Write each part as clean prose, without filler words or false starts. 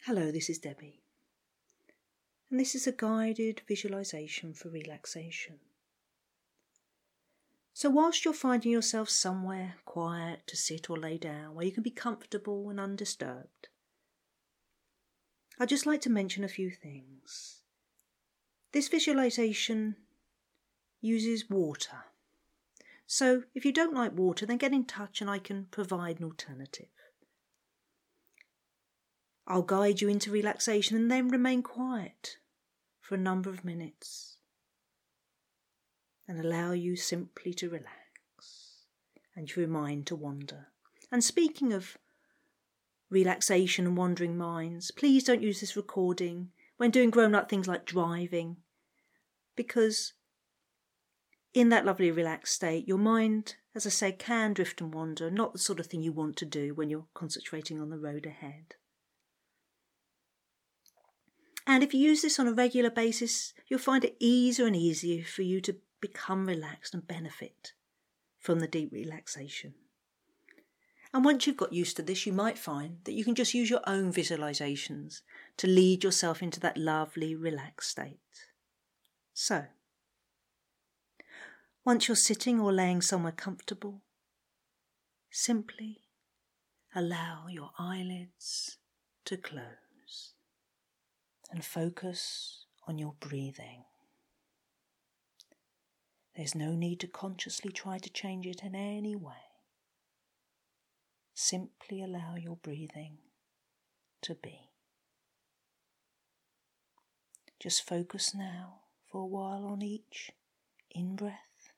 Hello, this is Debbie, and this is a guided visualization for relaxation. So whilst you're finding yourself somewhere quiet to sit or lay down where you can be comfortable and undisturbed, I'd just like to mention a few things. This visualization uses water. So if you don't like water, then get in touch and I can provide an alternative. I'll guide you into relaxation and then remain quiet for a number of minutes and allow you simply to relax and your mind to wander. And speaking of relaxation and wandering minds, please don't use this recording when doing grown-up things like driving, because in that lovely relaxed state, your mind, as I say, can drift and wander, not the sort of thing you want to do when you're concentrating on the road ahead. And if you use this on a regular basis, you'll find it easier and easier for you to become relaxed and benefit from the deep relaxation. And once you've got used to this, you might find that you can just use your own visualizations to lead yourself into that lovely relaxed state. So, once you're sitting or laying somewhere comfortable, simply allow your eyelids to close and focus on your breathing. There's no need to consciously try to change it in any way. Simply allow your breathing to be. Just focus now for a while on each in-breath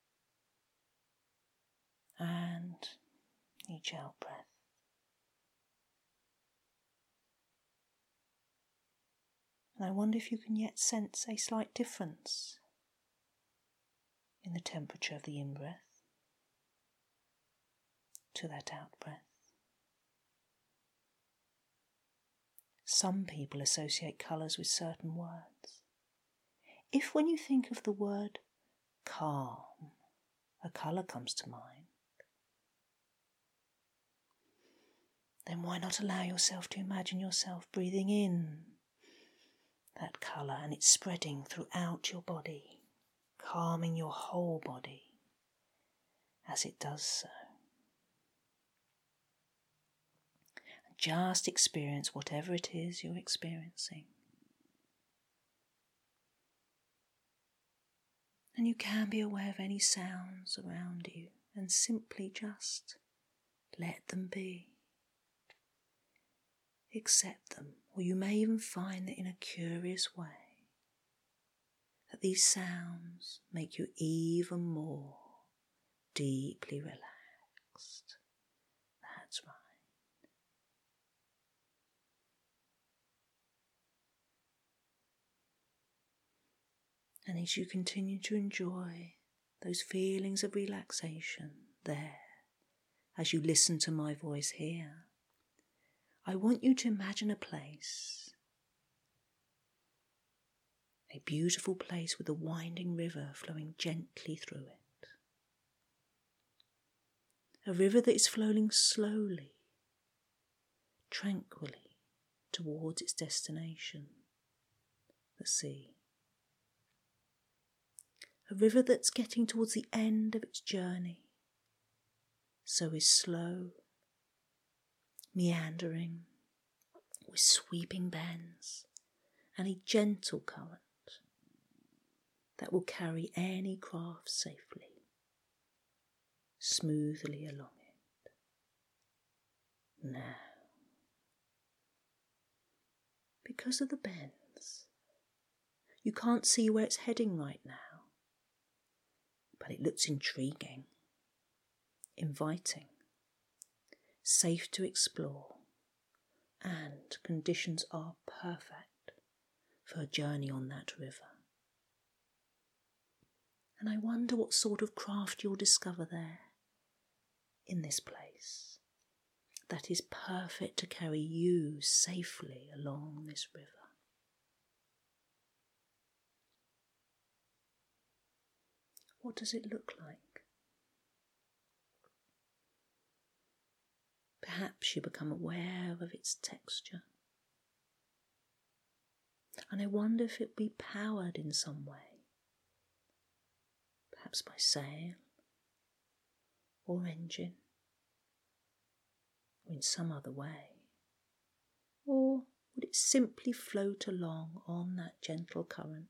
and each out-breath. And I wonder if you can yet sense a slight difference in the temperature of the in-breath to that out-breath. Some people associate colours with certain words. If when you think of the word calm, a colour comes to mind, then why not allow yourself to imagine yourself breathing in that colour and it's spreading throughout your body, calming your whole body as it does so. And just experience whatever it is you're experiencing. And you can be aware of any sounds around you and simply just let them be. Accept them, or you may even find that in a curious way that these sounds make you even more deeply relaxed. That's right. And as you continue to enjoy those feelings of relaxation there, as you listen to my voice here, I want you to imagine a place, a beautiful place with a winding river flowing gently through it. A river that is flowing slowly, tranquilly towards its destination, the sea. A river that's getting towards the end of its journey, so is slow, meandering, with sweeping bends and a gentle current that will carry any craft safely, smoothly along it. Now, because of the bends, you can't see where it's heading right now, but it looks intriguing, inviting, safe to explore, and conditions are perfect for a journey on that river. And I wonder what sort of craft you'll discover there, in this place, that is perfect to carry you safely along this river. What does it look like? Perhaps you become aware of its texture, And I wonder if it'll be powered in some way, perhaps by sail or engine, or in some other way. Or would it simply float along on that gentle current?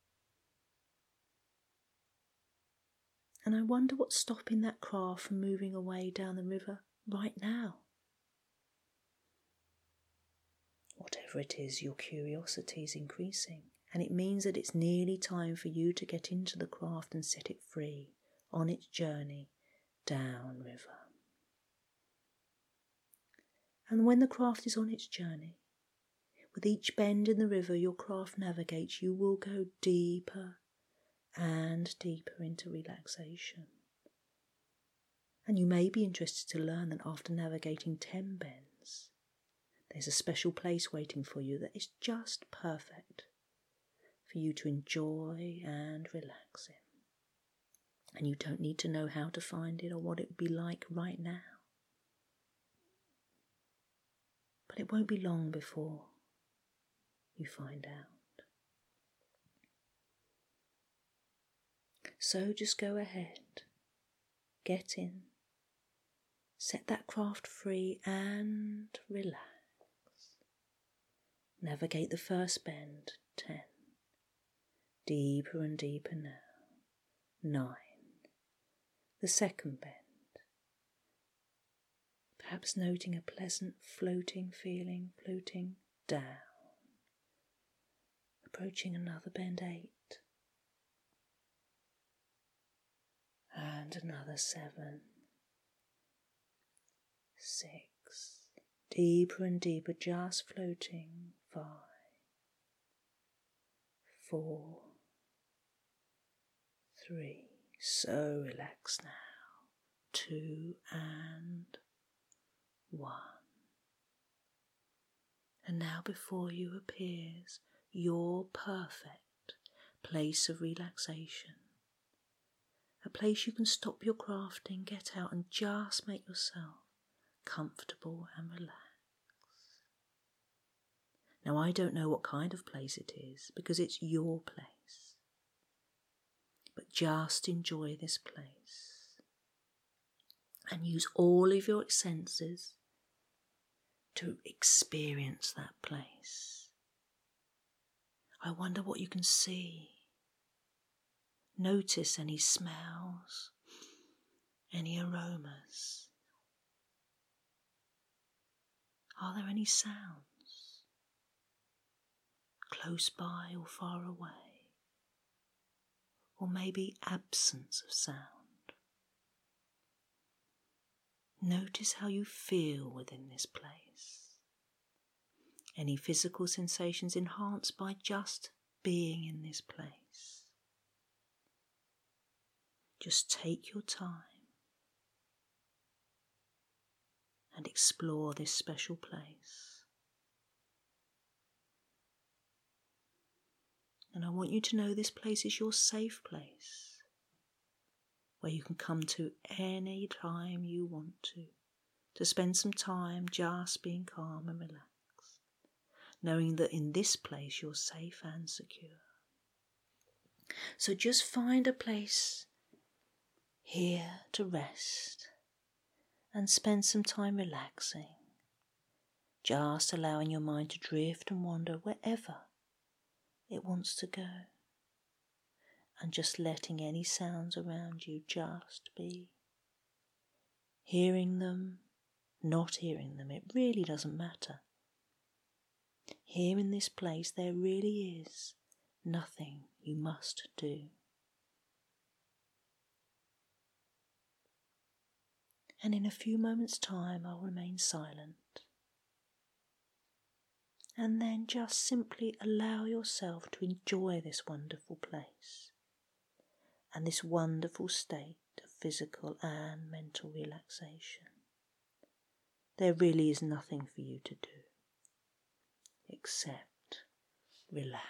And I wonder what's stopping that craft from moving away down the river right now. Whatever it is, your curiosity is increasing, and it means that it's nearly time for you to get into the craft and set it free on its journey down river. And when the craft is on its journey, with each bend in the river your craft navigates, you will go deeper and deeper into relaxation. And you may be interested to learn that after navigating 10 bends, there's a special place waiting for you that is just perfect for you to enjoy and relax in. And you don't need to know how to find it or what it would be like right now. But it won't be long before you find out. So just go ahead, get in, set that craft free and relax. Navigate the first bend, 10. Deeper and deeper now, 9. The second bend. Perhaps noting a pleasant floating feeling, floating down. Approaching another bend, 8. And another 7. 6. Deeper and deeper, just floating, 5. 4. 3. So relaxed now. 2 and 1. And now before you appears your perfect place of relaxation. A place you can stop your crafting, get out and just make yourself comfortable and relaxed. Now I don't know what kind of place it is because it's your place. But just enjoy this place and use all of your senses to experience that place. I wonder what you can see. Notice any smells, any aromas. Are there any sounds, close by or far away? Or maybe absence of sound? Notice how you feel within this place. Any physical sensations enhanced by just being in this place. Just take your time and explore this special place. And I want you to know this place is your safe place, where you can come to any time you want to spend some time just being calm and relaxed, knowing that in this place you're safe and secure. So just find a place here to rest and spend some time relaxing, just allowing your mind to drift and wander wherever it wants to go, and just letting any sounds around you just be. Hearing them, not hearing them, it really doesn't matter. Here in this place there really is nothing you must do. And in a few moments' time I'll remain silent. And then just simply allow yourself to enjoy this wonderful place and this wonderful state of physical and mental relaxation. There really is nothing for you to do except relax.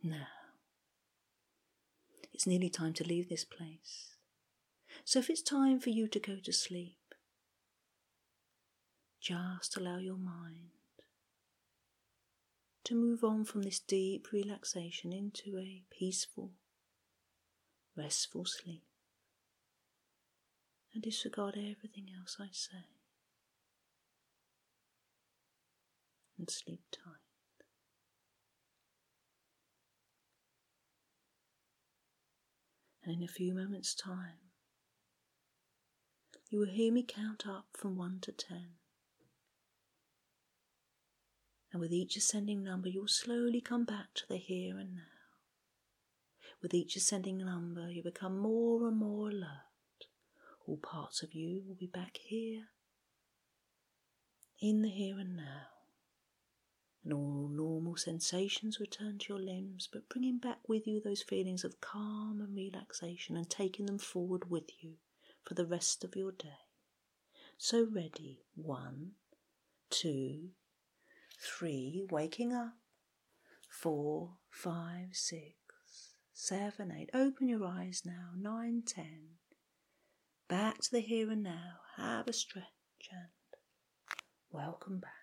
Now, it's nearly time to leave this place. So if it's time for you to go to sleep, just allow your mind to move on from this deep relaxation into a peaceful, restful sleep, and disregard everything else I say, and sleep tight. And in a few moments' time, you will hear me count up from 1 to 10. And with each ascending number, you will slowly come back to the here and now. With each ascending number, you become more and more alert. All parts of you will be back here, in the here and now. And all normal sensations return to your limbs, but bringing back with you those feelings of calm and relaxation and taking them forward with you for the rest of your day. So ready, 1, 2, 3, waking up, 4, 5, 6, 7, 8, open your eyes now, 9, 10, back to the here and now, have a stretch and welcome back.